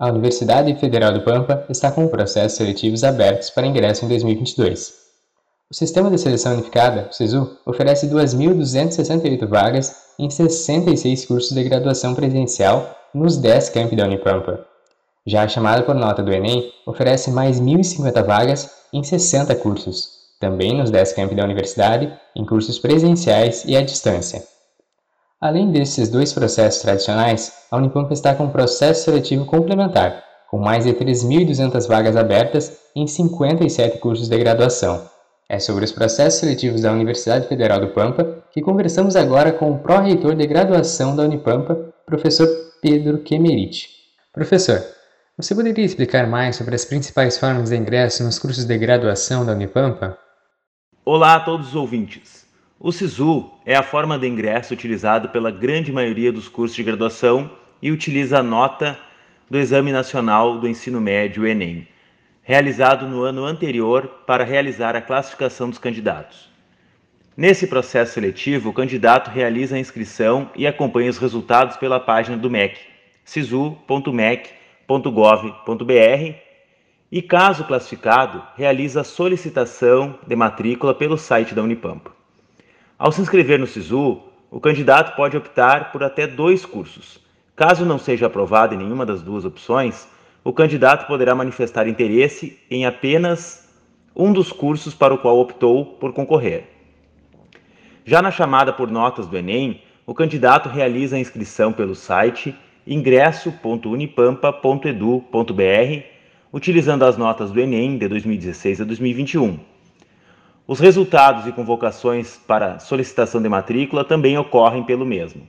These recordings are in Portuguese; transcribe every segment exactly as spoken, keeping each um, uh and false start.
A Universidade Federal do Pampa está com processos seletivos abertos para ingresso em dois mil e vinte e dois. O Sistema de Seleção Unificada, o SISU, oferece duas mil duzentas e sessenta e oito vagas em sessenta e seis cursos de graduação presencial nos dez campi da Unipampa. Já a chamada por nota do Enem oferece mais mil e cinquenta vagas em sessenta cursos, também nos dez campi da universidade, em cursos presenciais e à distância. Além desses dois processos tradicionais, a Unipampa está com um processo seletivo complementar, com mais de três mil e duzentas vagas abertas em cinquenta e sete cursos de graduação. É sobre os processos seletivos da Universidade Federal do Pampa que conversamos agora com o pró-reitor de graduação da Unipampa, professor Pedro Kemerich. Professor, você poderia explicar mais sobre as principais formas de ingresso nos cursos de graduação da Unipampa? Olá a todos os ouvintes. O SISU é a forma de ingresso utilizada pela grande maioria dos cursos de graduação e utiliza a nota do Exame Nacional do Ensino Médio, Enem, realizado no ano anterior para realizar a classificação dos candidatos. Nesse processo seletivo, o candidato realiza a inscrição e acompanha os resultados pela página do M E C, sisu ponto mec ponto gov ponto br, e, caso classificado, realiza a solicitação de matrícula pelo site da Unipampa. Ao se inscrever no SISU, o candidato pode optar por até dois cursos. Caso não seja aprovado em nenhuma das duas opções, o candidato poderá manifestar interesse em apenas um dos cursos para o qual optou por concorrer. Já na chamada por notas do Enem, o candidato realiza a inscrição pelo site ingresso ponto unipampa ponto edu ponto br, utilizando as notas do Enem de dois mil e dezesseis a dois mil e vinte e um. Os resultados e convocações para solicitação de matrícula também ocorrem pelo mesmo.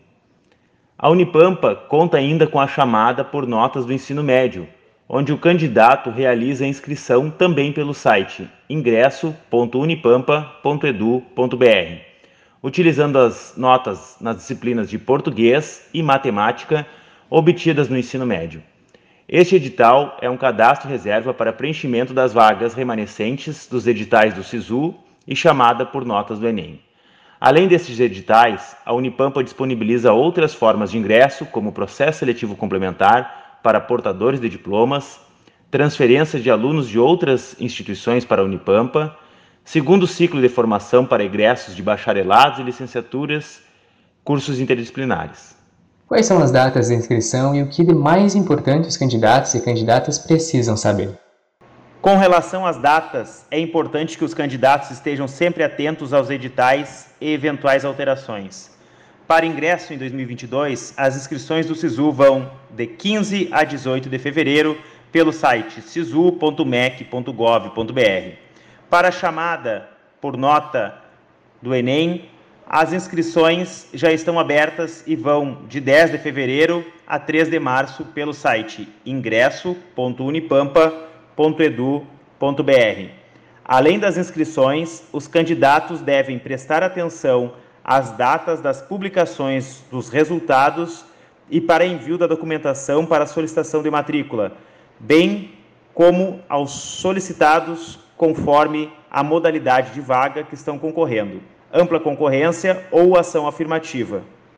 A Unipampa conta ainda com a chamada por notas do ensino médio, onde o candidato realiza a inscrição também pelo site ingresso ponto unipampa ponto edu ponto br, utilizando as notas nas disciplinas de português e matemática obtidas no ensino médio. Este edital é um cadastro reserva para preenchimento das vagas remanescentes dos editais do SISU e chamada por notas do Enem. Além desses editais, a Unipampa disponibiliza outras formas de ingresso, como processo seletivo complementar para portadores de diplomas, transferência de alunos de outras instituições para a Unipampa, segundo ciclo de formação para egressos de bacharelados e licenciaturas, cursos interdisciplinares. Quais são as datas de inscrição e o que de mais importante os candidatos e candidatas precisam saber? Com relação às datas, é importante que os candidatos estejam sempre atentos aos editais e eventuais alterações. Para ingresso em dois mil e vinte e dois, as inscrições do SISU vão de quinze a dezoito de fevereiro pelo site sisu ponto mec ponto gov ponto br. Para a chamada por nota do Enem, as inscrições já estão abertas e vão de dez de fevereiro a três de março pelo site ingresso ponto unipampa ponto edu ponto br. Além das inscrições, os candidatos devem prestar atenção às datas das publicações dos resultados e para envio da documentação para solicitação de matrícula, bem como aos solicitados conforme a modalidade de vaga que estão concorrendo, ampla concorrência ou ação afirmativa.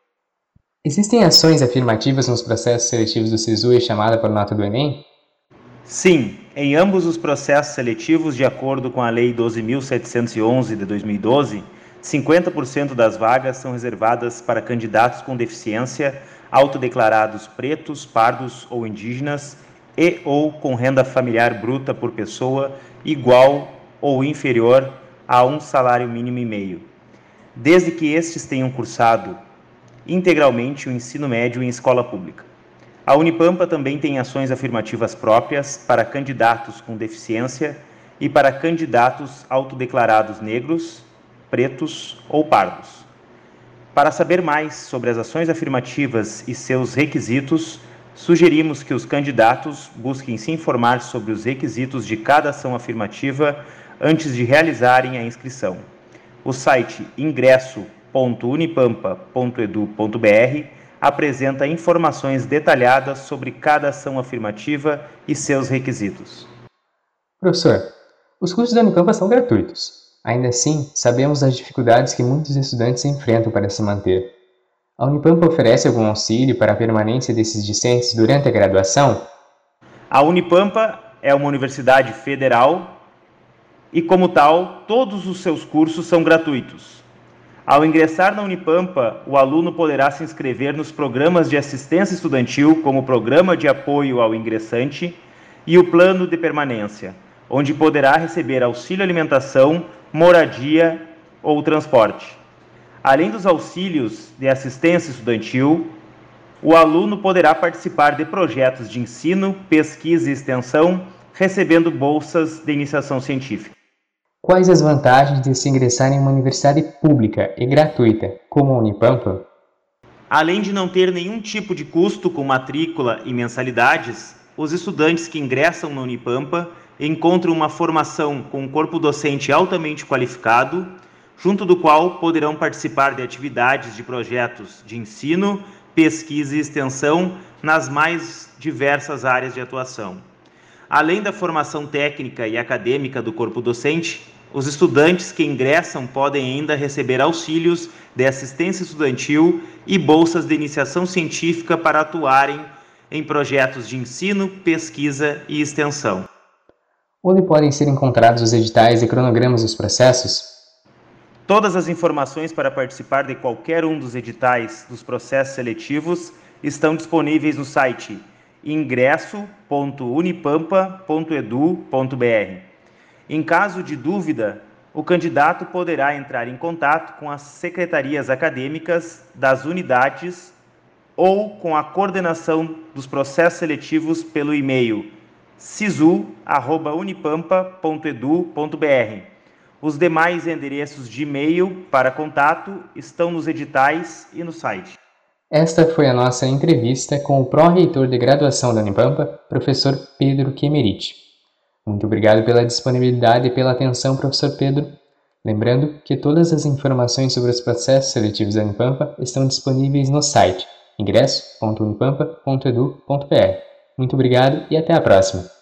Existem ações afirmativas nos processos seletivos do SISU e chamada por nota do Enem? Sim, em ambos os processos seletivos, de acordo com a Lei doze mil setecentos e onze de dois mil e doze, cinquenta por cento das vagas são reservadas para candidatos com deficiência, autodeclarados pretos, pardos ou indígenas e ou com renda familiar bruta por pessoa igual ou inferior a um salário mínimo e meio, desde que estes tenham cursado integralmente o ensino médio em escola pública. A Unipampa também tem ações afirmativas próprias para candidatos com deficiência e para candidatos autodeclarados negros, pretos ou pardos. Para saber mais sobre as ações afirmativas e seus requisitos, sugerimos que os candidatos busquem se informar sobre os requisitos de cada ação afirmativa antes de realizarem a inscrição. O site ingresso ponto unipampa ponto edu ponto br apresenta informações detalhadas sobre cada ação afirmativa e seus requisitos. Professor, os cursos da Unipampa são gratuitos. Ainda assim, sabemos das dificuldades que muitos estudantes enfrentam para se manter. A Unipampa oferece algum auxílio para a permanência desses discentes durante a graduação? A Unipampa é uma universidade federal e, como tal, todos os seus cursos são gratuitos. Ao ingressar na Unipampa, o aluno poderá se inscrever nos programas de assistência estudantil, como o Programa de Apoio ao Ingressante e o Plano de Permanência, onde poderá receber auxílio alimentação, moradia ou transporte. Além dos auxílios de assistência estudantil, o aluno poderá participar de projetos de ensino, pesquisa e extensão, recebendo bolsas de iniciação científica. Quais as vantagens de se ingressar em uma universidade pública e gratuita, como a Unipampa? Além de não ter nenhum tipo de custo com matrícula e mensalidades, os estudantes que ingressam na Unipampa encontram uma formação com um corpo docente altamente qualificado, junto do qual poderão participar de atividades de projetos de ensino, pesquisa e extensão nas mais diversas áreas de atuação. Além da formação técnica e acadêmica do corpo docente, os estudantes que ingressam podem ainda receber auxílios de assistência estudantil e bolsas de iniciação científica para atuarem em projetos de ensino, pesquisa e extensão. Onde podem ser encontrados os editais e cronogramas dos processos? Todas as informações para participar de qualquer um dos editais dos processos seletivos estão disponíveis no site ingresso ponto unipampa ponto edu ponto br. Em caso de dúvida, o candidato poderá entrar em contato com as secretarias acadêmicas das unidades ou com a coordenação dos processos seletivos pelo e-mail sisu arroba unipampa ponto edu ponto br. Os demais endereços de e-mail para contato estão nos editais e no site. Esta foi a nossa entrevista com o pró-reitor de graduação da Unipampa, professor Pedro Kemerich. Muito obrigado pela disponibilidade e pela atenção, professor Pedro. Lembrando que todas as informações sobre os processos seletivos da Unipampa estão disponíveis no site ingresso ponto unipampa ponto edu ponto br. Muito obrigado e até a próxima!